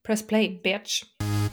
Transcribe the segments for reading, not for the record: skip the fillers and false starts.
Press play, bitch.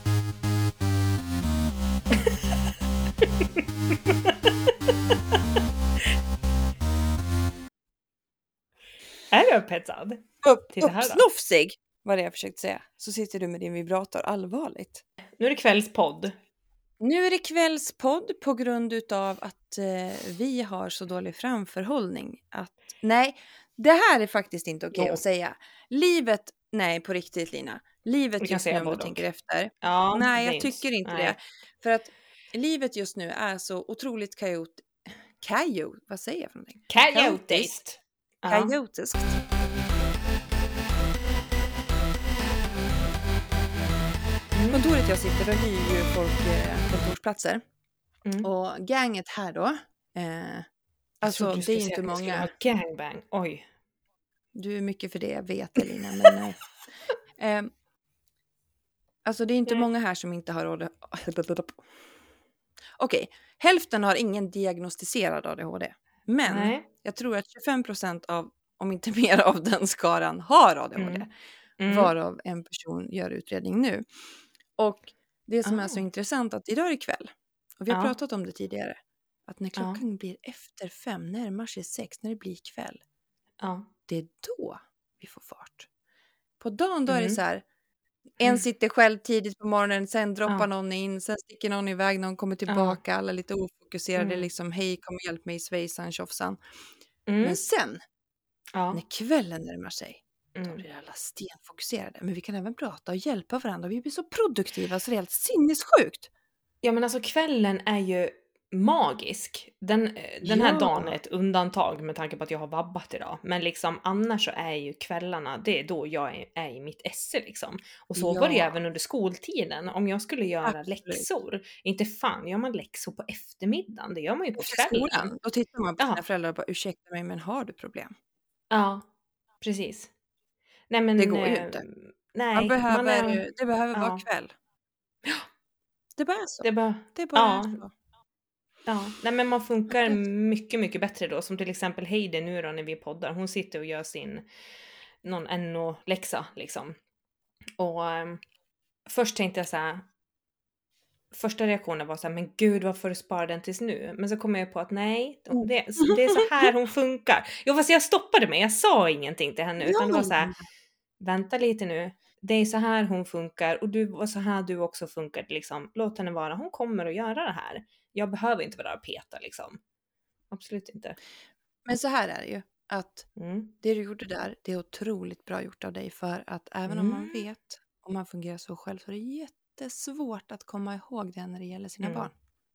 Är du upphetsad? Titta här då. Uppsnofsig var det jag försökte säga. Så sitter du med din vibrator allvarligt. Nu är det kvällspodd. Nu är det kvällspodd på grund utav att vi har så dålig framförhållning. Nej, det här är faktiskt inte okej att säga. Livet, nej på riktigt Lina. Livet just nu om du tänker efter. Ja, nej, jag tycker inte nej. det. För att livet just nu är så otroligt vad säger jag för någonting? Kaotiskt. Kaotiskt. Kontoret jag sitter, då hyr ju folk kontorsplatser. Och ganget här då. Alltså det är inte många. Ha gangbang. Oj. Du är mycket för det, jag vet Elina, men nej. Alltså det är inte många här som inte har råd. Okej, hälften har ingen diagnostiserad ADHD. Men jag tror att 25% av, om inte mer av den skaran har ADHD. Varav en person gör utredning nu. Och det som är så intressant att idag är kväll. Och vi har pratat om det tidigare. Att när klockan blir efter 5, närmar sig 6, när det blir kväll. Det är då vi får fart. På dagen då är det så här. En sitter själv tidigt på morgonen, sen droppar någon in, sen sticker någon iväg, någon kommer tillbaka, alla lite ofokuserade, liksom hej kom och hjälp mig, svejsan, tjofsan. Men sen, när kvällen närmar sig, då blir alla stenfokuserade. Men vi kan även prata och hjälpa varandra, vi blir så produktiva så det är helt sinnessjukt. Ja men alltså kvällen är ju magisk. Den här dagen är ett undantag med tanke på att jag har vabbat idag. Men liksom annars så är ju kvällarna, det är då jag är i mitt esse liksom. Och så var det även under skoltiden. Om jag skulle göra läxor, inte fan gör man läxor på eftermiddagen, det gör man ju på kvällen. Skolan, då tittar man på sina föräldrar och bara ursäkta mig men har du problem? Ja, precis. Nej men det går ju inte. Nej, det behöver vara kväll. Det bara är så. Det bara är så. Ja, nej men man funkar mycket, mycket bättre då. Som till exempel Heidi nu då när vi poddar. Hon sitter och gör någon NO-läxa liksom. Och först tänkte jag så här. Första reaktionen var så här, men gud varför sparar den tills nu? Men så kom jag på att nej, det är så här hon funkar. Jo fast jag stoppade mig, jag sa ingenting till henne. Utan det var så här, vänta lite nu. Det är så här hon funkar och du var så här du också funkar liksom. Låt henne vara, hon kommer att göra det här. Jag behöver inte vara där och peta liksom. Absolut inte. Men så här är det ju. Att det du gjorde där, det är otroligt bra gjort av dig. För att även om man vet, om man fungerar så själv, så är det jättesvårt att komma ihåg det när det gäller sina barn.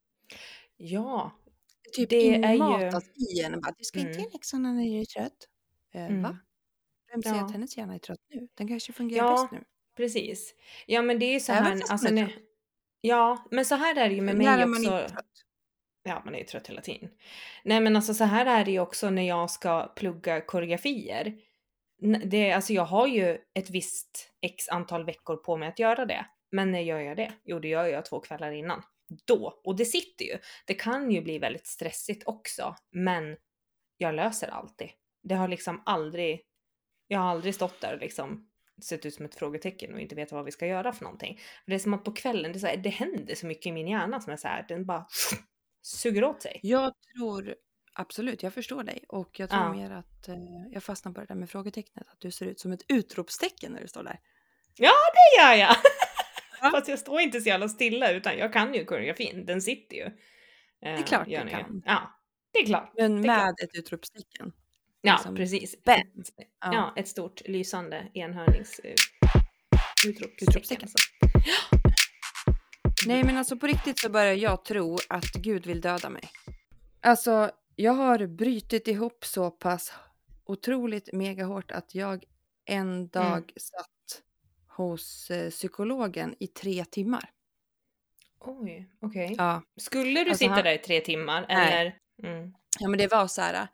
Ja. Typ det är inmatat i en. Du ska inte göra läxorna när du är trött. Va? Vem säger att hennes hjärna är trött nu? Den kanske fungerar bäst nu. Precis. Ja men det är ju så här. Alltså, ja men så här är det ju med mig också. Man är trött. Ja, man är ju trött hela tiden. Nej men alltså så här är det ju också när jag ska plugga koreografier. Alltså jag har ju ett visst x antal veckor på mig att göra det. Men när gör jag det? Jo det gör jag 2 kvällar innan. Då. Och det sitter ju. Det kan ju bli väldigt stressigt också. Men jag löser alltid. Det har liksom aldrig... Jag har aldrig stått där och liksom sett ut som ett frågetecken och inte vet vad vi ska göra för någonting. Det är som att på kvällen, det händer så mycket i min hjärna som är så här, den bara suger åt sig. Jag tror, absolut, jag förstår dig. Och jag tror mer att jag fastnar på det där med frågetecknet. Att du ser ut som ett utropstecken när du står där. Ja, det gör jag! Fast jag står inte så jävla stilla utan jag kan ju koreografin, den sitter ju. Det är klart du kan. Ja, det är klart. Men med ett utropstecken. Ja, precis. Ja, ett stort lysande enhörnings utropstecken. Nej men alltså på riktigt så börjar jag tro att Gud vill döda mig. Alltså jag har brytit ihop så pass otroligt mega hårt att jag en dag satt hos psykologen i 3 timmar. Oj, okej. Ja. Skulle du sitta där i 3 timmar? Eller? Ja men det var så här.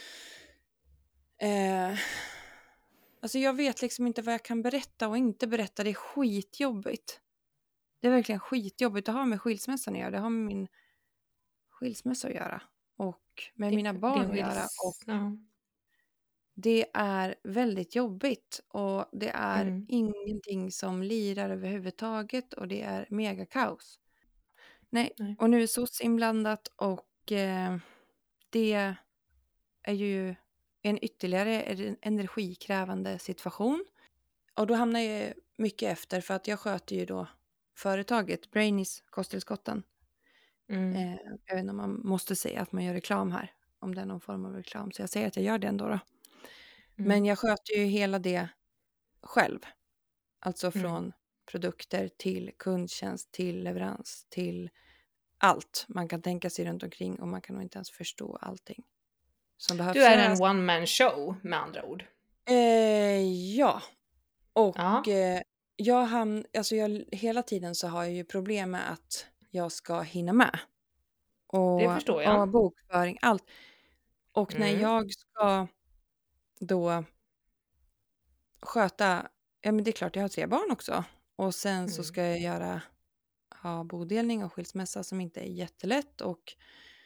Alltså jag vet liksom inte vad jag kan berätta och inte berätta. Det är skitjobbigt. Det är verkligen skitjobbigt att ha med skilsmässan att göra. Det har med min skilsmässa att göra. Och med mina barn att göra. Och det är väldigt jobbigt och det är ingenting som lirar överhuvudtaget och det är mega kaos. Nej. Och nu är SOS inblandat och det är ju en ytterligare energikrävande situation. Och då hamnar jag mycket efter för att jag sköter ju då företaget Brainies kosttillskotten. Jag vet inte om man måste säga att man gör reklam här. Om det är någon form av reklam. Så jag säger att jag gör det ändå då. Men jag sköter ju hela det själv. Alltså från produkter till kundtjänst till leverans till allt man kan tänka sig runt omkring. Och man kan nog inte ens förstå allting som behövs. Du är en one-man show med andra ord. Ja. Och hela tiden så har jag ju problem med att jag ska hinna med. Och, det förstår jag. Och bokföring, allt. Och när jag ska då sköta, ja men det är klart jag har 3 barn också. Och sen så ska jag ha bodelning och skilsmässa som inte är jättelätt. Och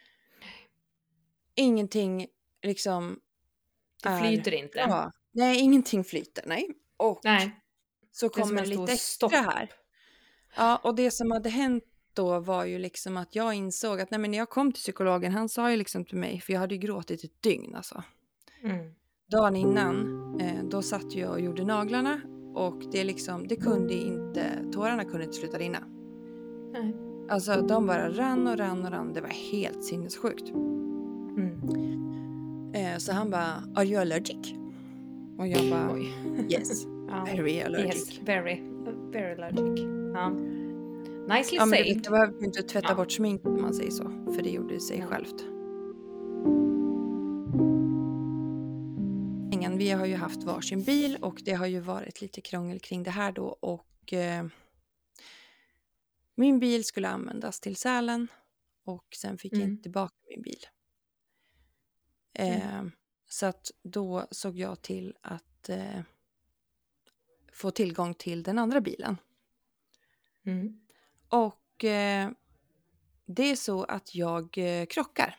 ingenting liksom det flyter inte. Bra. Nej, ingenting flyter, nej. Och så kommer det lite extra här. Ja, och det som hade hänt då var ju liksom att jag insåg att när jag kom till psykologen, han sa ju liksom till mig, för jag hade ju gråtit ett dygn alltså. Dagen innan, då satt jag och gjorde naglarna och det liksom, det kunde inte, tårarna kunde inte sluta rinna. Nej. Alltså de bara rann och rann, det var helt sinnessjukt. Så han bara, are you allergic? Och jag bara, yes, very allergic. Yes, very allergic. Nicely men saved. det behövde inte tvätta bort smink om man säger så. För det gjorde det sig självt. Vi har ju haft varsin bil och det har ju varit lite krångel kring det här då. Och min bil skulle användas till Sälen. Och sen fick jag inte tillbaka min bil. Så att då såg jag till att få tillgång till den andra bilen. Och det är så att jag krockar.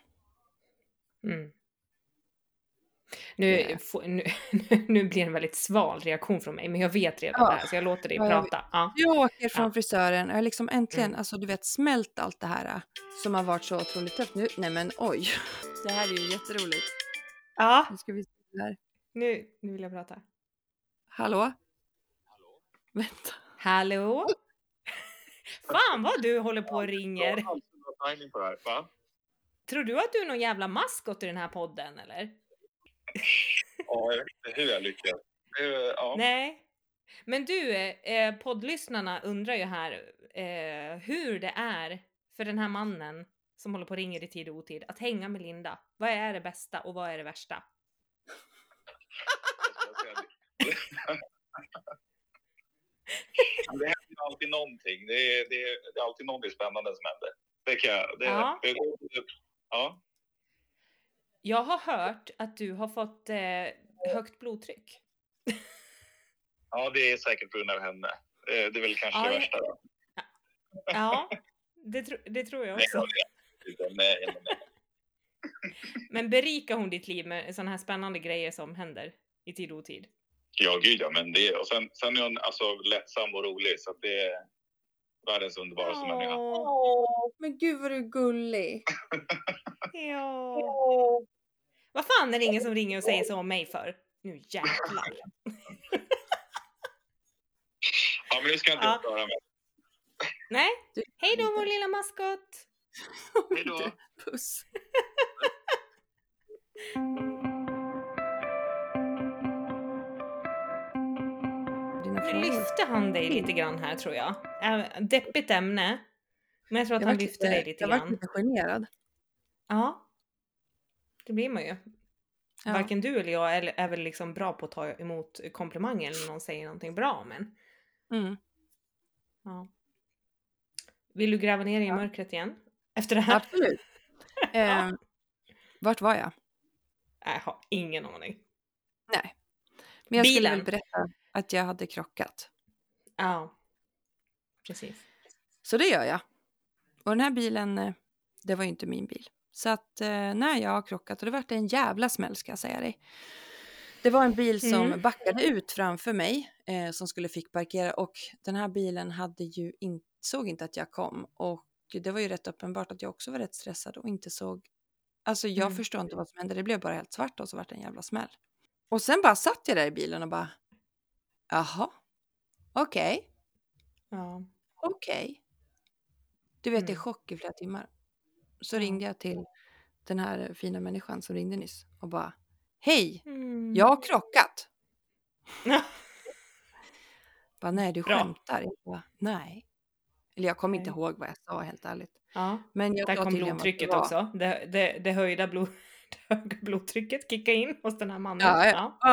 Nu blir det en väldigt sval reaktion från mig, men jag vet redan det här så jag låter dig prata. Jag åker från frisören och jag liksom äntligen, alltså du vet, smält allt det här som har varit så otroligt tufft nu. Nej men oj, det här är ju jätteroligt. Ja. Nu ska vi se här. Nu vill jag prata. Hallå? Vänta. Hallå? Fan vad du håller på och ringer. Tror du att du är någon jävla maskot i den här podden eller? Ja, jag vet inte hur jag lyckas. Nej. Men du, poddlyssnarna undrar ju här hur det är för den här mannen som håller på och ringer i tid och otid att hänga med Linda. Vad är det bästa och vad är det värsta? Det händer alltid någonting. Det är alltid någonting spännande som händer. Ja. Jag har hört att du har fått högt blodtryck. Ja, det är säkert på grund av henne. Det är väl kanske det värsta. Då. Ja, det tror jag också. Nej. Men berikar hon ditt liv med sådana här spännande grejer som händer i tid och otid? Ja, gud ja, men det. Och sen är hon alltså lättsam och rolig, så att det är världens underbaraste människa. Men gud vad du är gullig. Ja. Vad fan är det ingen som ringer och säger så om mig för? Nu jävlar. Ja, men nu ska jag inte störa mig. Nej, hej då vår lilla maskot. Hej då. Puss. Nu lyfte han dig lite grann här tror jag. Deppigt ämne. Men jag tror att han lyfte dig lite grann. Jag var lite generad. Ja. Det blir man ju. Ja. Varken du eller jag är väl liksom bra på att ta emot komplimanger eller någon säger någonting bra, men... Ja. Vill du gräva ner i mörkret igen? Efter det här? Absolut. Vart var jag? Jag har ingen aning. Nej. Men jag skulle väl berätta att jag hade krockat. Ja. Precis. Så det gör jag. Och den här bilen, det var ju inte min bil. Så att när jag har krockat, och det var en jävla smäll ska jag säga dig. Det var en bil som backade ut framför mig som skulle fick parkera, och den här bilen hade ju såg inte att jag kom, och det var ju rätt uppenbart att jag också var rätt stressad och inte såg, alltså jag förstod inte vad som hände, det blev bara helt svart och så var det en jävla smäll. Och sen bara satt jag där i bilen och bara, jaha, okej. Ja. Okej. Du vet, det är chock i flera timmar. Så ringde jag till den här fina människan som ringde nyss och bara, hej, jag har krockat. Bara, nej, du skämtar. Jag bara, nej. Eller jag kommer inte ihåg vad jag sa, helt ärligt. Ja, men jag där kom blodtrycket också. Det höjda blodtrycket kickade in hos den här mannen.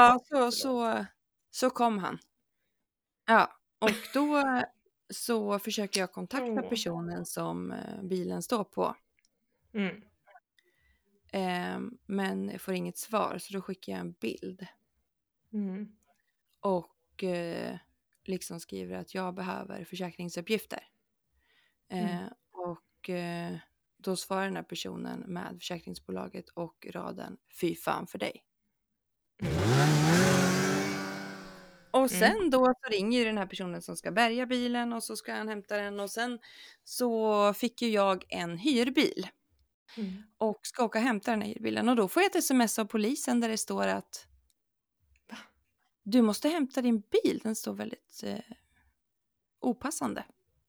Så kom han. Ja, och då så försöker jag kontakta personen som bilen står på. Men får inget svar, så då skickar jag en bild. Och liksom skriver att jag behöver försäkringsuppgifter. Och då svarar den här personen med försäkringsbolaget och raden, fy fan för dig. Och sen då så ringer ju den här personen som ska bärga bilen, och så ska han hämta den, och sen så fick ju jag en hyrbil. Och ska åka och hämta den här hyrbilen, och då får jag ett sms av polisen där det står att du måste hämta din bil, den står väldigt opassande.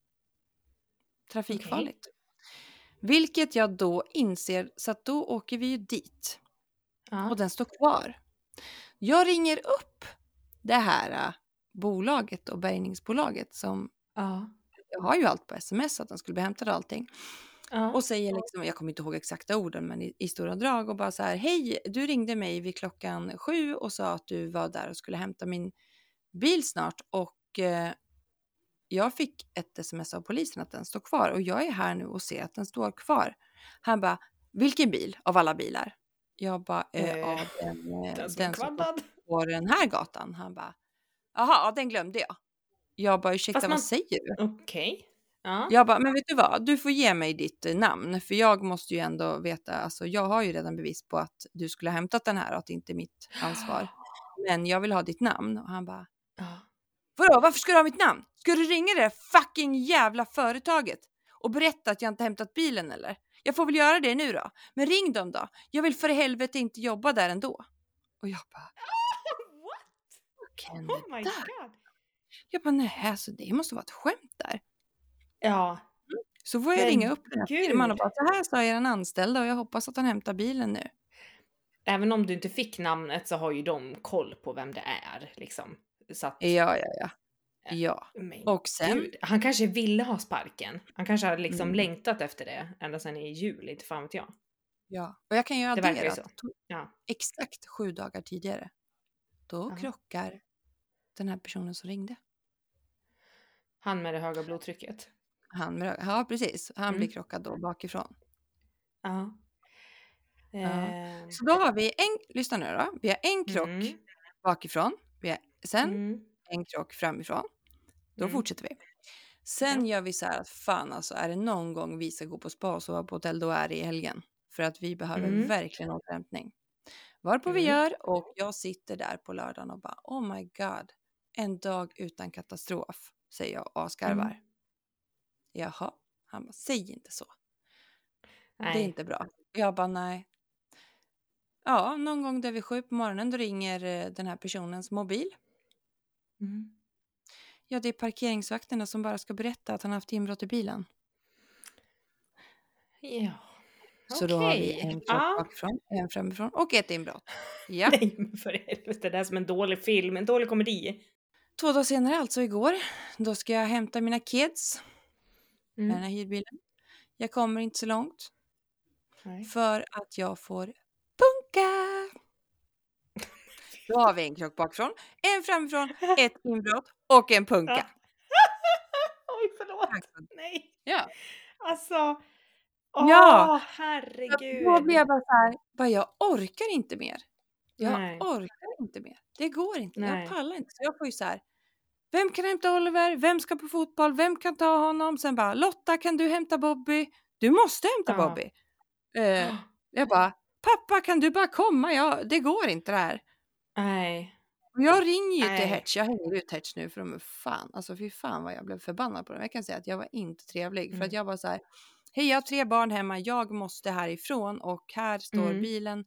Trafikfarligt. Vilket jag då inser, så att då åker vi ju dit. Och den står kvar. Jag ringer upp det här bolaget och bärgningsbolaget som jag har ju allt på sms att den skulle bli hämtad och allting. Och säger liksom, jag kommer inte ihåg exakta orden, men i stora drag, och bara så här, hej, du ringde mig vid 7:00 och sa att du var där och skulle hämta min bil snart, och jag fick ett sms av polisen att den står kvar, och jag är här nu och ser att den står kvar. Han bara, vilken bil av alla bilar? Jag bara, den som på den här gatan. Han bara, jaha, den glömde jag. Jag bara, ursäkta, vad säger du? Okej. Ja. Jag bara, men vet du vad? Du får ge mig ditt namn, för jag måste ju ändå veta, alltså jag har ju redan bevis på att du skulle ha hämtat den här och att det inte är mitt ansvar. Men jag vill ha ditt namn. Och han bara, vadå, varför ska du ha mitt namn? Ska du ringa det fucking jävla företaget och berätta att jag inte hämtat bilen, eller? Jag får väl göra det nu då. Men ring dem då. Jag vill för helvete inte jobba där ändå. Och jag bara, what? Oh my god. Jag bara, nej, alltså det måste vara ett skämt där. Ja. Så får jag ringa upp den här firman och bara, så här sa en anställda, och jag hoppas att han hämtar bilen nu. Även om du inte fick namnet så har ju de koll på vem det är, liksom. Så att, ja. Och sen... Gud, han kanske ville ha sparken. Han kanske har liksom längtat efter det ända sedan i juli, inte fan vet jag. Ja, och jag kan ju addera att exakt 7 dagar tidigare, då krockar den här personen som ringde. Han med det höga blodtrycket. Ja, precis. Han blir krockad då bakifrån. Så då har vi lyssna nu då. Vi har en krock bakifrån. Vi har sen en krock framifrån. Då fortsätter vi. Sen gör vi så här att fan, alltså är det någon gång vi ska gå på spa och sova på hotell, då är det i helgen. För att vi behöver verkligen återhämtning. Varpå vi gör, och jag sitter där på lördagen och bara, oh my god. En dag utan katastrof, säger jag och asgarvar. Jaha, han bara, säg inte så. Nej. Det är inte bra. Jag bara, nej. Ja, någon gång där vid 7 på morgonen, då ringer den här personens mobil. Ja, det är parkeringsvakterna som bara ska berätta att han haft inbrott i bilen. Ja. Så då har vi en krock bakifrån, en framifrån och ett inbrott. Ja. Nej, men för helvete, det är som en dålig film, en dålig komedi. 2 dagar senare, alltså igår, då ska jag hämta mina kids med den här hyrbilen. Jag kommer inte så långt. Nej. För att jag får punka. Då har vi en krock bakifrån, en framifrån, ett inbrott och en punka. Oj, förlåt. Nej. Ja. Alltså, herregud. Då blir jag bara så här, jag orkar inte mer. Jag orkar inte mer. Det går inte. Nej. Jag pallar inte. Så jag får ju så här, vem kan hämta Oliver? Vem ska på fotboll? Vem kan ta honom? Sen bara, Lotta, kan du hämta Bobby? Du måste hämta Bobby. Jag bara, pappa, kan du bara komma? Det går inte det här. Nej. Och jag ringer ju till Hertz. Jag hänger ut Hertz nu för de är fan. Alltså fy fan vad jag blev förbannad på dem. Jag kan säga att jag var inte trevlig. För att jag var så här. Hej, jag har 3 barn hemma. Jag måste härifrån. Och här står bilen.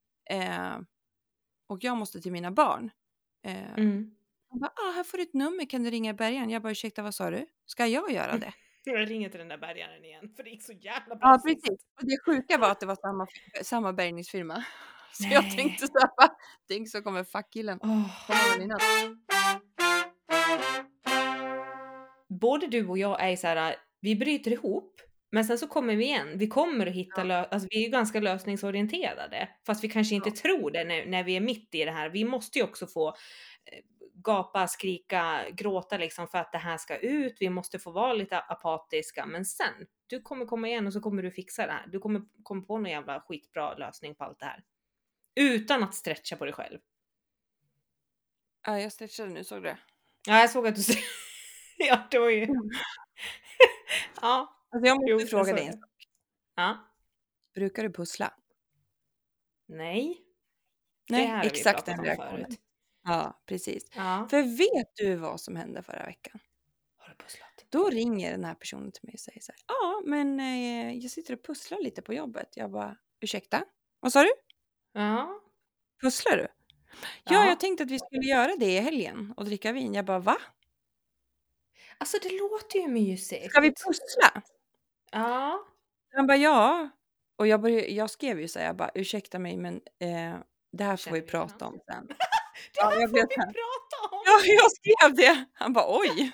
Och jag måste till mina barn. Han bara, här får du ett nummer. Kan du ringa bärgaren? Jag bara, ursäkta, vad sa du? Ska jag göra det? Jag ringer till den där bärgaren igen. För det gick så jävla bra. Ja, precis. Och det sjuka var att det var samma bärgningsfirma. Så jag tänkte så här, tänk så kommer fuckkillen. Både du och jag är så här, vi bryter ihop. Men sen så kommer vi igen. Vi kommer att hitta alltså vi är ju ganska lösningsorienterade. Fast vi kanske inte tror det när vi är mitt i det här. Vi måste ju också få gapa, skrika, gråta liksom för att det här ska ut. Vi måste få vara lite apatiska. Men sen, du kommer komma igen och så kommer du fixa det här. Du kommer komma på någon jävla skitbra lösning på allt det här. Utan att stretcha på dig själv. Ja, jag stretchade nu, såg du det? Ja, jag såg att du... ja, det var ju... ja. Alltså jag måste fråga dig en sak. Ja. Brukar du pussla? Nej. Nej, exakt den reaktionen. Ja, precis. Ja. För vet du vad som hände förra veckan? Har du pusslat? Då ringer den här personen till mig och säger så här. Ja, men jag sitter och pusslar lite på jobbet. Jag bara, ursäkta? Vad sa du? Ja. Pusslar du? Ja, jag tänkte att vi skulle göra det i helgen och dricka vin. Jag bara, va? Alltså det låter ju mysigt. Ska vi pussla? Ja. Han bara, ja. Och jag skrev ju så här, jag bara, ursäkta mig, men det här får vi prata om sen. Det här får vi prata om! Ja, jag skrev det. Han bara, oj.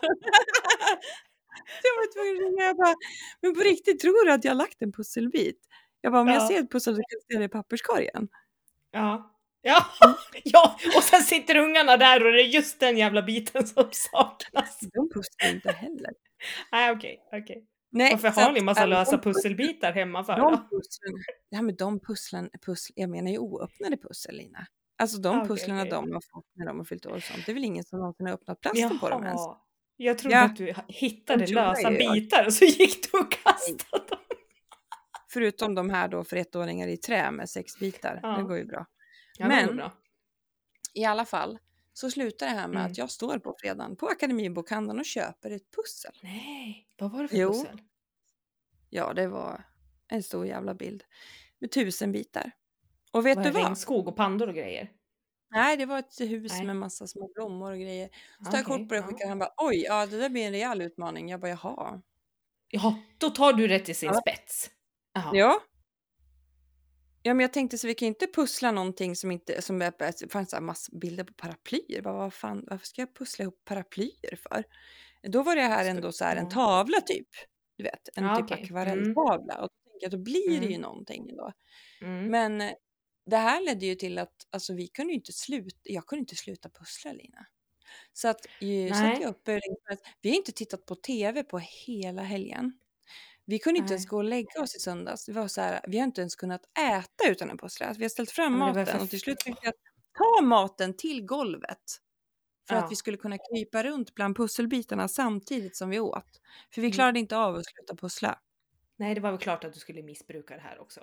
Jag var tvungen att ringa. Jag bara, men på riktigt, tror du att jag har lagt en pusselbit? Jag bara, om jag ser ett pussel så kan jag se det i papperskorgen. Ja. Ja, ja, och sen sitter ungarna där och det är just den jävla biten som saknas. De pusslar inte heller. Nej, okej. Varför har ni massa lösa pusselbitar hemma för då? Ja, men de pusslen, jag menar ju oöppnade pussel, Lina. Alltså de pusslarna de har fått när de har fyllt år och sånt. Det är väl ingen som någonsin har öppnat plasten på dem ens. Jag trodde att du hittade lösa bitar och så gick du och kastade dem. Förutom de här då för 1-åringar i trä med 6 bitar. Det går ju bra. Ja, men i alla fall så slutar det här med att jag står på fredagen på Akademibokhandeln och köper ett pussel. Nej, vad var det för pussel? Ja, det var en stor jävla bild med 1000 bitar. Och vet du vad? Regnskog och pandor och grejer? Nej, det var ett hus med massa små blommor och grejer. Så tar jag kort på det och skickar. Han bara, oj, ja det där blir en rejäl utmaning. Jag bara, jaha. Jaha, då tar du det till sin spets. Aha. Ja. Ja, men jag tänkte så vi kan inte pussla någonting som det fanns en massa bilder på paraplyer. Vad fan, varför ska jag pussla ihop paraplyer för? Då var det här ändå så här en tavla typ. Du vet, en typ akvarelltavla. Och då tänkte jag, då blir det ju någonting då. Men det här ledde ju till att alltså, jag kunde inte sluta pussla, Lina. Så att satt jag uppe, vi har inte tittat på tv på hela helgen. Vi kunde inte ens gå och lägga oss i söndags. Det var så här, vi har inte ens kunnat äta utan en pussla. Vi har ställt fram maten och till slut tänkte jag ta maten till golvet. För att vi skulle kunna krypa runt bland pusselbitarna samtidigt som vi åt. För vi klarade inte av att sluta pussla. Nej, det var väl klart att du skulle missbruka det här också.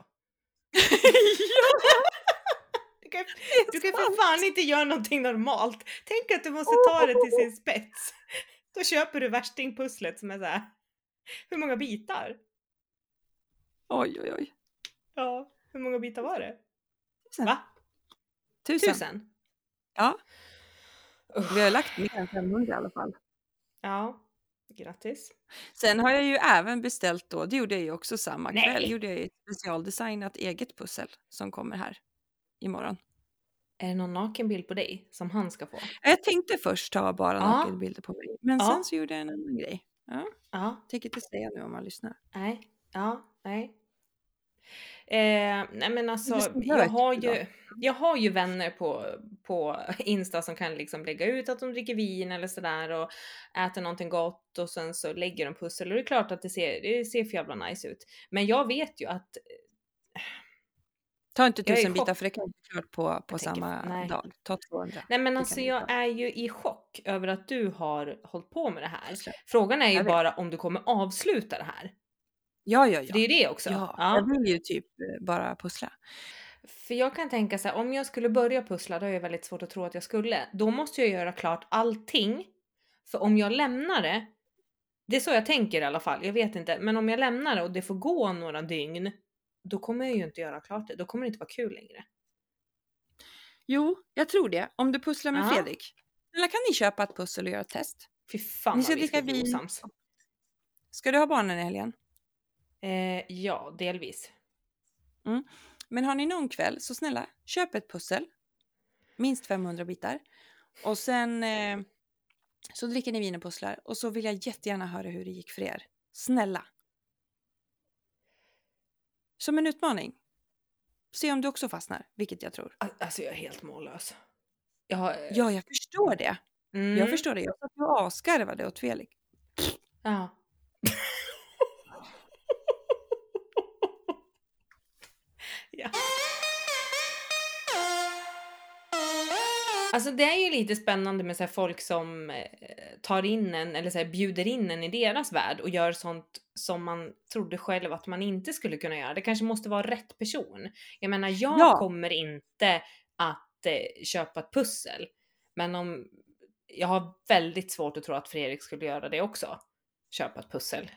Du kan för fan inte göra någonting normalt. Tänk att du måste ta det till sin spets. Då köper du värstingpusslet som är så här. Hur många bitar? Oj. Ja, hur många bitar var det? 1000. Va? 1000? Ja. Vi har lagt mer än 500 i alla fall. Ja, grattis. Sen har jag ju även beställt då, det gjorde jag ju också samma kväll, gjorde jag ett specialdesignat eget pussel som kommer här imorgon. Är det någon nakenbild på dig som han ska få? Jag tänkte först ta bara nakenbilder på mig, men sen så gjorde jag en annan grej. Ja. Tänker inte säga nu om man lyssnar. Nej. Nej men alltså, jag har ju vänner på Insta som kan liksom lägga ut att de dricker vin eller sådär och äter någonting gott och sen så lägger de pussel och det är klart att det ser för jävla nice ut. Men jag vet ju att ta inte 1000 bitar för det kan inte klart på samma dag. Ta 200. Nej men alltså jag är ju i chock över att du har hållit på med det här. Frågan är ju bara om du kommer avsluta det här. Ja. För det är ju det också. Ja, jag vill ju typ bara pussla. För jag kan tänka så här, om jag skulle börja pussla, då är det väldigt svårt att tro att jag skulle. Då måste jag göra klart allting. För om jag lämnar det är så jag tänker i alla fall, jag vet inte. Men om jag lämnar det och det får gå några dygn, då kommer jag ju inte göra klart det. Då kommer det inte vara kul längre. Jo, jag tror det. Om du pusslar med Fredrik. Eller kan ni köpa ett pussel och göra ett test? Fy fan vad vi ska bli osams. Ska du ha barnen i helgen? Ja, delvis. Men har ni någon kväll, så snälla, köp ett pussel. Minst 500 bitar. Och sen så dricker ni vin och pusslar. Och så vill jag jättegärna höra hur det gick för er. Snälla. Som en utmaning. Se om du också fastnar, vilket jag tror. Alltså jag är helt mållös. Ja, jag förstår det. Jag förstår det. Jag satt och asgarvade åt Felix. Ja. Ja. Alltså det är ju lite spännande med så här folk som tar in en eller så här bjuder in en i deras värld och gör sånt som man trodde själv att man inte skulle kunna göra. Det kanske måste vara rätt person. Jag menar, jag kommer inte att köpa ett pussel. Men om jag har väldigt svårt att tro att Fredrik skulle göra det också. Köpa ett pussel.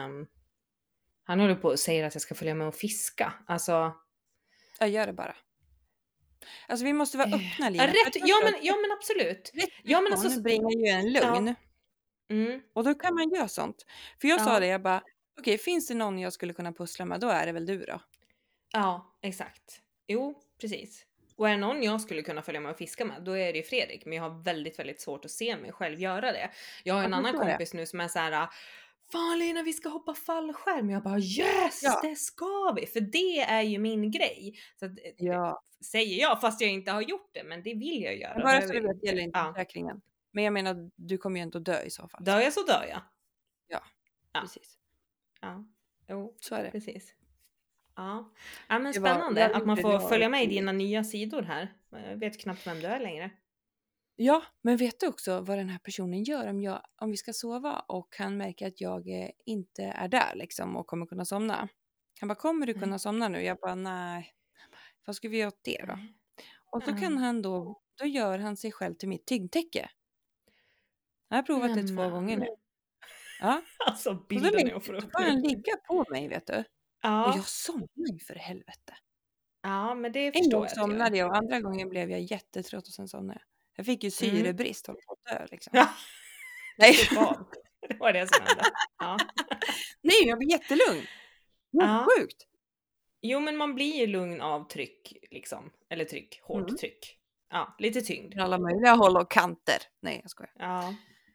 Han håller på och säger att jag ska följa med och fiska. Alltså... Jag gör det bara. Alltså vi måste vara öppna lite. Ja men absolut. Ja men alltså bringar ju en lugn. Ja. Och då kan man göra sånt. För jag sa det, jag bara, okej, finns det någon jag skulle kunna pussla med, då är det väl du då. Ja, exakt. Jo, precis. Och är det någon jag skulle kunna följa med och fiska med, då är det Fredrik. Men jag har väldigt, väldigt svårt att se mig själv göra det. Jag har en annan kompis nu som är så här: fan Lina, vi ska hoppa fallskärm. Jag bara yes, det ska vi. För det är ju min grej. Så att, säger jag, fast jag inte har gjort det. Men det vill jag göra. Men bara så du vet, det gäller inte försäkringen. Men jag menar, du kommer ju inte att dö i så fall. Dör jag så dör jag. Ja, precis. Ja, jo, så är det. Precis. Ja, men spännande att man får följa med i dina nya sidor här. Jag vet knappt vem du är längre. Ja, men vet du också vad den här personen gör om vi ska sova och han märker att jag inte är där liksom och kommer kunna somna? Han bara, kommer du kunna somna nu? Jag bara, nej. Vad ska vi göra åt det då? Och så kan han då gör han sig själv till mitt tyngdtäcke. Jag har provat det 2 gånger nu. Ja. Alltså bilden jag får upp. Då får han ligga på mig, vet du. Ja. Och jag somnar för helvete. Ja, men det förstår jag. En gång somnade jag och andra gången blev jag jättetrött och sen somnade jag. Jag fick ju syrebrist, håller på att dö liksom. Ja. Nej. Det var det som hände. Ja. Nej, jag blir jättelugn. Sjukt. Jo, men man blir ju lugn av tryck liksom. Eller tryck, hårt tryck. Ja, lite tyngd. Alla möjliga håll och kanter. Nej, jag skojar. Ja.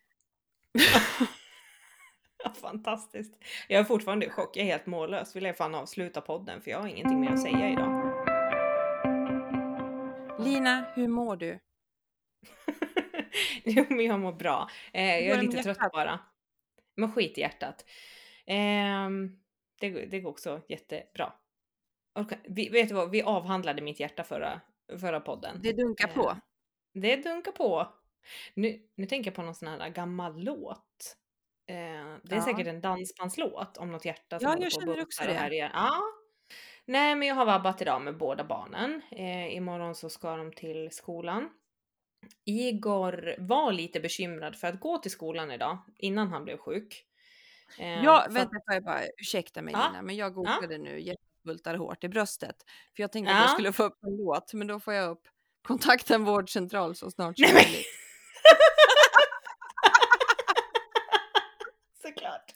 Fantastiskt. Jag är fortfarande i chock. Jag är helt mållös. Vill jag fan avsluta podden för jag har ingenting mer att säga idag. Lina, hur mår du? Jo, men jag mår bra. Jag är lite trött bara. Men skit i hjärtat. Det går också jättebra. Vet du vad? Vi avhandlade mitt hjärta förra podden. Det dunkar på. Det dunkar på. Nu tänker jag på någon sån här gammal låt. Det är säkert en dansbandslåt om något hjärta som jag känner också det. Här igen. Ja. Nej, men jag har vabbat idag med båda barnen. Imorgon så ska de till skolan. Igor var lite bekymrad för att gå till skolan idag innan han blev sjuk. Vänta, jag bara ursäkta mig Lina, men jag googlade nu hjärtbultar hårt i bröstet. För jag tänkte att jag skulle få upp en låt, men då får jag upp kontakten vårdcentral så snart som möjligt. Såklart.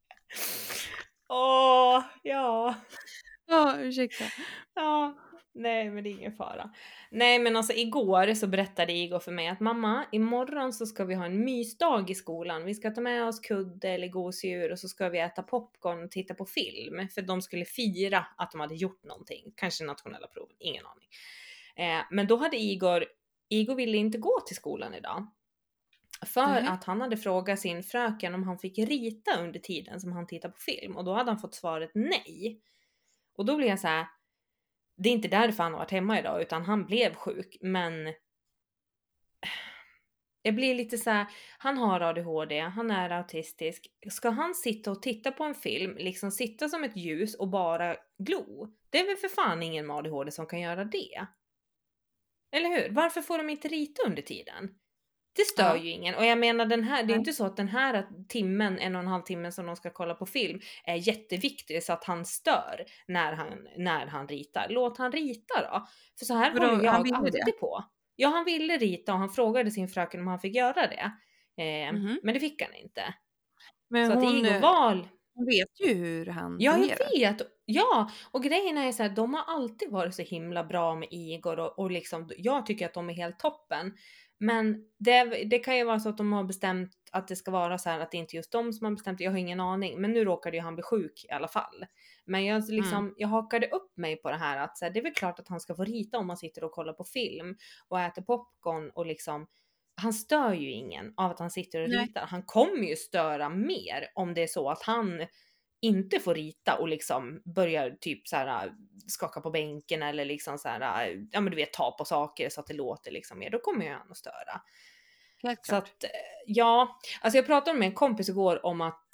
Ja. Ursäkta. Ja, nej men det är ingen fara. Nej men alltså igår så berättade Igor för mig att mamma, imorgon så ska vi ha en mysdag i skolan. Vi ska ta med oss kudde eller gosedjur och så ska vi äta popcorn och titta på film. För de skulle fira att de hade gjort någonting. Kanske nationella prov, ingen aning. Men då hade Igor ville inte gå till skolan idag. För att han hade frågat sin fröken om han fick rita under tiden som han tittar på film. Och då hade han fått svaret nej. Och då blev jag så här: det är inte därför han har varit hemma idag, utan han blev sjuk. Men Jag blir lite så här, han har ADHD, han är autistisk. Ska han sitta och titta på en film, liksom sitta som ett ljus och bara glo? Det är väl för fan ingen med ADHD som kan göra det. Eller hur? Varför får de inte rita under tiden? Det stör ju ingen. Och jag menar det är inte så att den här timmen, 1,5 timmen som de ska kolla på film är jätteviktig så att han stör när han ritar. Låt han rita då. För så här håller jag alltid på. Ja, han ville rita och han frågade sin fröken om han fick göra det. Men det fick han inte. Men så hon, att Igor Wahl... hon vet ju hur han fungerar. Jag vet. Ja, och grejen är så här, de har alltid varit så himla bra med Igor och liksom, jag tycker att de är helt toppen. Men det kan ju vara så att de har bestämt att det ska vara så här, att det inte är just de som har bestämt, jag har ingen aning. Men nu råkade ju han bli sjuk i alla fall. Men jag hakade upp mig på det här att så här, det är väl klart att han ska få rita om man sitter och kollar på film och äter popcorn och liksom, han stör ju ingen av att han sitter och ritar. Han kommer ju störa mer om det är så att han inte får rita och liksom börjar typ så här skaka på bänken eller liksom så här, ja men du vet, ta på saker så att det låter liksom mer. Då kommer ju han att störa. Helt så att ja, alltså jag pratade med en kompis igår om att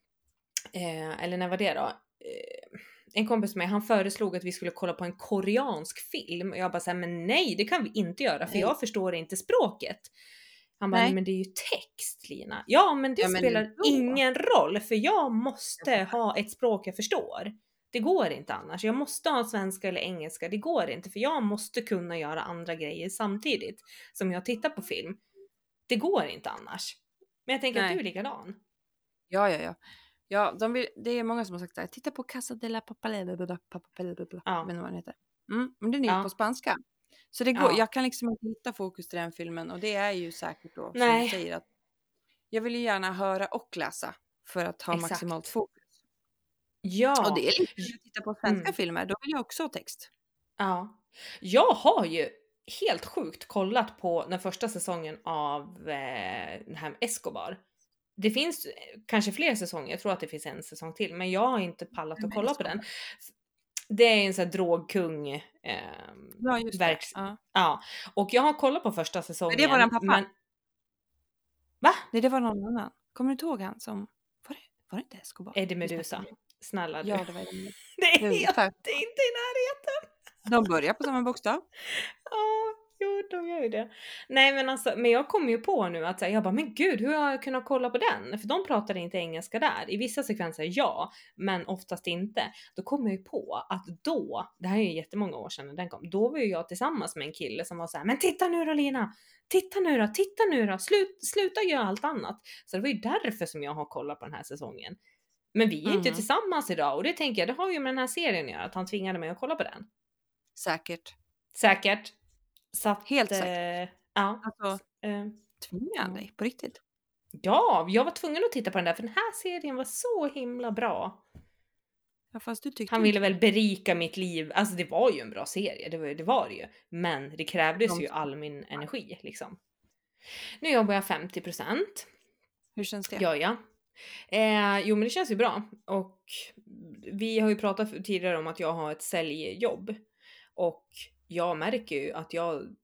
eller när var det då? En kompis med, han föreslog att vi skulle kolla på en koreansk film och jag bara såhär, men nej, det kan vi inte göra för jag förstår inte språket. Han bara, men det är ju text, Lina. Ja, men det spelar ingen roll för jag måste ha ett språk jag förstår. Det går inte annars. Jag måste ha svenska eller engelska. Det går inte för jag måste kunna göra andra grejer samtidigt som jag tittar på film. Det går inte annars. Men jag tänker att du är likadan. Ja. Ja, det är många som har sagt att titta på Casa de la Papalera. Men vad den heter. Men den är på spanska. Så det går, jag kan liksom inte hitta fokus till den filmen. Och det är ju säkert då, som du säger, att jag vill ju gärna höra och läsa för att ha maximalt fokus. Ja. Och det är lite att titta på svenska filmer, då vill jag också ha text. Ja. Jag har ju helt sjukt kollat på den första säsongen av den här Escobar. Det finns kanske fler säsonger, jag tror att det finns en säsong till, men jag har inte pallat att kolla på den. Det är en sån här drogkung ja. Och jag har kollat på första säsongen. Men det var den pappa. Va? Nej, det var någon annan. Kommer du inte ihåg han som... Var det inte Escobar? Eddie Meduza. Snälla du. Ja, det var det. Det är inte i närheten. De börjar på samma bokstav. Ja, jo, de gör ju det. Nej, men alltså, men jag kommer ju på nu att jag bara, men gud, hur har jag kunnat kolla på den? För de pratade inte engelska där. I vissa sekvenser ja, men oftast inte. Då kommer jag ju på att det här är ju jättemånga år sedan när den kom, då var ju jag tillsammans med en kille som var så här, men titta nu då Lina! Titta nu då! Sluta göra allt annat. Så det var ju därför som jag har kollat på den här säsongen. Men vi är inte tillsammans idag och det tänker jag, det har ju med den här serien att göra, att han tvingade mig att kolla på den. Säkert. Så att, helt säkert. Ja. Alltså, tvingar han dig på riktigt? Ja, jag var tvungen att titta på den där för den här serien var så himla bra. Ja, fast du tyckte han ville väl berika mitt liv. Alltså det var ju en bra serie, det var det ju. Men det krävdes ju all min energi liksom. Nu jobbar jag 50%. Hur känns det? Ja. Jo men det känns ju bra. Och vi har ju pratat tidigare om att jag har ett säljjobb. Och jag märker ju att jag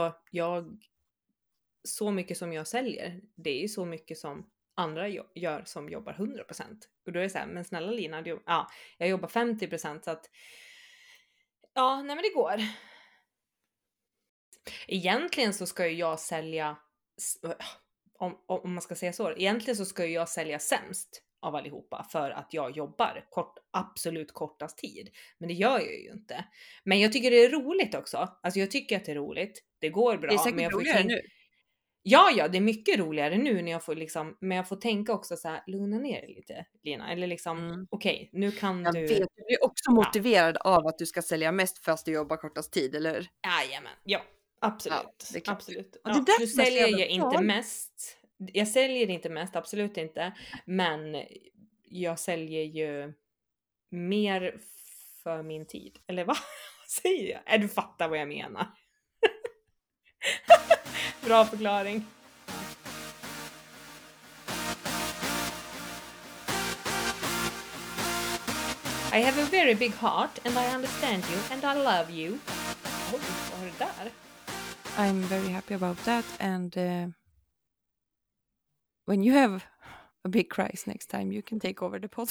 så mycket som jag säljer, det är ju så mycket som andra gör som jobbar 100%. Och då är det så här, men snälla Lina, jag jobbar 50% så att nej men det går. Egentligen så ska ju jag sälja, om man ska säga så, egentligen så ska ju jag sälja sämst av allihopa för att jag jobbar absolut kortast tid. Men det gör jag ju inte. Men jag tycker det är roligt också. Alltså jag tycker att det är roligt. Det går bra. Det är säkert men jag roligare nu. Ja, det är mycket roligare nu när jag får liksom, men jag får tänka också så här, lugna ner dig lite, Lina. Eller liksom, okej, nu kan jag du... vet, du blir också motiverad av att du ska sälja mest fast du jobbar kortast tid, eller? Jajamän, ja, absolut. Ja, absolut. Och det nu säljer jag inte mest. Jag säljer inte mest, absolut inte. Men jag säljer ju mer för min tid. Eller vad säger jag? Du fattar vad jag menar. Bra förklaring. I have a very big heart and I understand you and I love you. Oj, vad var det där? I'm very happy about that and when you have a big crisis next time you can take over the pod.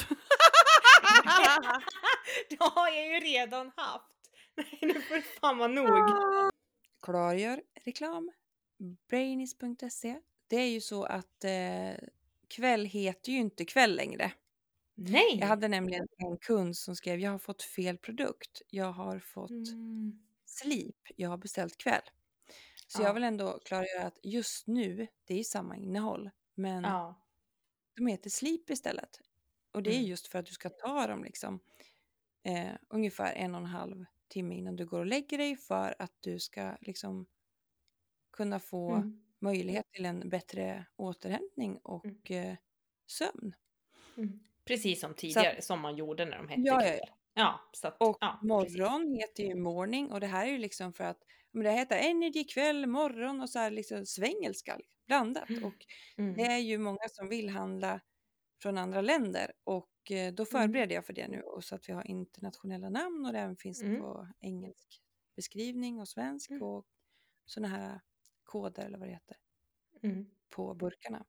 Det har jag ju redan haft. Nej, nu får det fan vara nog. Klargör reklam. Brainis.se. Det är ju så att kväll heter ju inte kväll längre. Nej. Jag hade nämligen en kund som skrev, jag har fått fel produkt. Jag har fått sleep. Jag har beställt kväll. Så jag vill ändå klargöra att just nu, det är samma innehåll. Men de heter sleep istället. Och det är just för att du ska ta dem liksom ungefär 1,5 timme innan du går och lägger dig. För att du ska liksom kunna få möjlighet till en bättre återhämtning och sömn. Precis som tidigare, som man gjorde när de hette kväll. Så att, och morgon heter ju morning, och det här är ju liksom för att men det heter energy, kväll, morgon och så här liksom svengelska blandat. Och det är ju många som vill handla från andra länder, och då förbereder jag för det nu, och så att vi har internationella namn, och det även finns på engelsk beskrivning och svensk och såna här koder eller vad det heter på burkarna.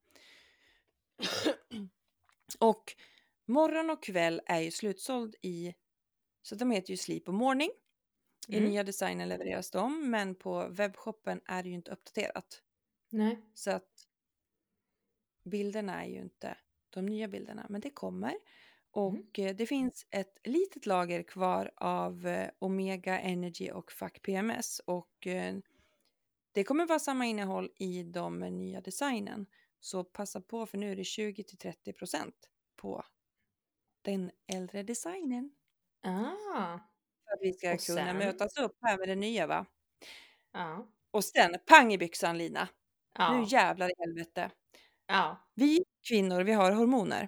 Och morgon och kväll är ju slutsåld i, så de heter ju sleep och morning. I nya designen levereras de, men på webbshoppen är det ju inte uppdaterat. Nej. Så att bilderna är ju inte de nya bilderna, men det kommer. Och det finns ett litet lager kvar av Omega Energy och Fuck PMS, och det kommer vara samma innehåll i de nya designen. Så passa på, för nu är det 20-30% på den äldre designen. För att vi ska kunna mötas upp här med det nya, va? Och sen, pang i byxan, Lina. Nu jävlar i helvete. Vi kvinnor, vi har hormoner.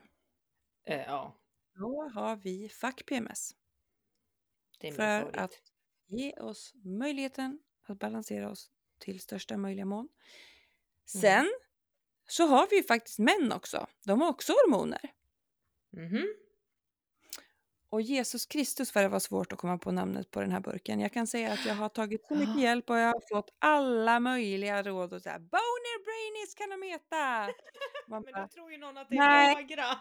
Då har vi Fuck PMS. Det är min för favorit. Att ge oss möjligheten att balansera oss till största möjliga mån. Sen så har vi ju faktiskt män också. De har också hormoner. Och Jesus Kristus, vad det var svårt att komma på namnet på den här burken. Jag kan säga att jag har tagit så mycket hjälp, och jag har fått alla möjliga råd och så här, Boner Brainis kan de heta. Men då tror ju någon att det är Viagra.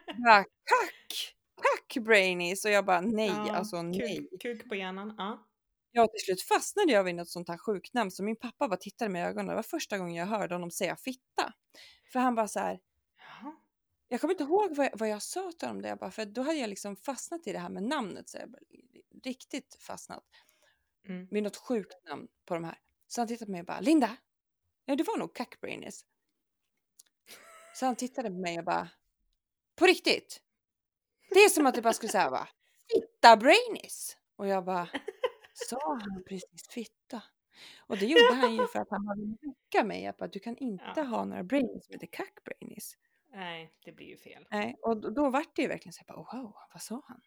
Kack Brainis. Och jag bara nej, nej. Kuk på hjärnan, Ja, till slut fastnade jag vid något sånt här sjuknamn. Så min pappa bara tittade med ögonen. Det var första gången jag hörde honom säga fitta. För han bara så här. Jag kommer inte ihåg vad jag sa till honom där. För då hade jag liksom fastnat i det här med namnet. Så jag riktigt fastnat. Vid något sjukt namn på de här. Så han tittade på mig och bara, Linda. Ja, det var nog Cackbrainis. Så han tittade på mig och bara, på riktigt? Det är som att det bara skulle säga, va? Fitta Brainis. Och jag bara, sa han precis fitta? Och det gjorde han ju för att han hade mycket mig. Att du kan inte ha några brainis som heter Cackbrainis. Nej, det blir ju fel. Nej, och då var det ju verkligen så här, wow, vad sa han?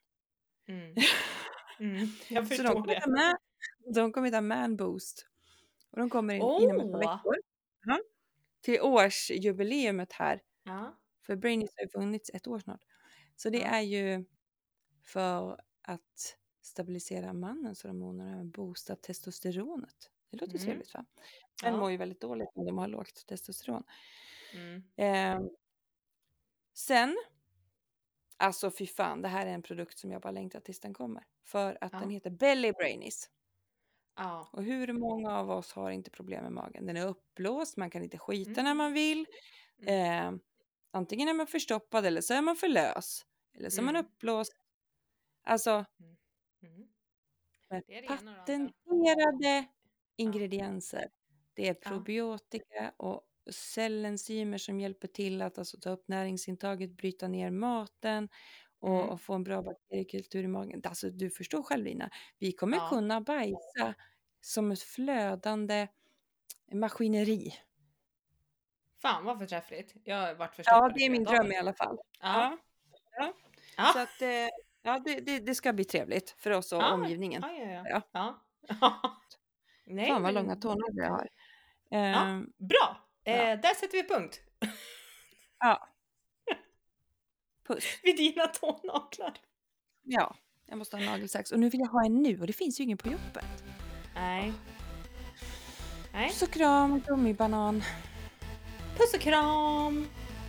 Jag förstår det. De kommer ta Man Boost. Och de kommer inom ett par veckor. Till årsjubileumet här. För Brainis har ju funnits 1 år snart. Så det är ju för att stabilisera mannens hormoner och boosta testosteronet. Det låter trevligt, va? Men mår ju väldigt dåligt om de har lågt testosteron. Sen, alltså fy fan, det här är en produkt som jag bara längtar tills den kommer. För att den heter Belly Brainis. Och hur många av oss har inte problem med magen? Den är uppblåst, man kan inte skita när man vill. Antingen är man förstoppad eller så är man för lös. Eller så är man uppblåst. Alltså, med patenterade ingredienser. Det är probiotika och cellenzymer som hjälper till att alltså ta upp näringsintaget, bryta ner maten och få en bra bakteriekultur i magen. Alltså, du förstår själv, Lina. Vi kommer kunna bajsa som ett flödande maskineri. Fan vad förträffligt. Jag har varit förstoppad. Ja, det är min dröm i alla fall. Så att det ska bli trevligt för oss och omgivningen. Nej, fan vad långa tånaglar jag har. Bra. Där sätter vi punkt. Puss. Vid dina tånaglar. Ja, jag måste ha nagelsax. Och nu vill jag ha en nu. Och det finns ju ingen på jobbet. Nej. Puss och kram, gummibanan. Puss och kram.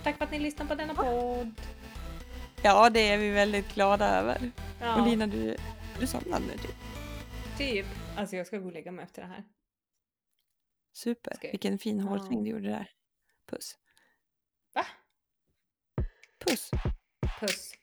Tack för att ni lyssnar på denna podd. Ja, det är vi väldigt glada över. Ja. Och Lina, du somnade nu typ. Alltså jag ska gå och lägga mig efter det här. Super. Vilken fin hålsving du gjorde där. Puss. Va? Puss. Puss.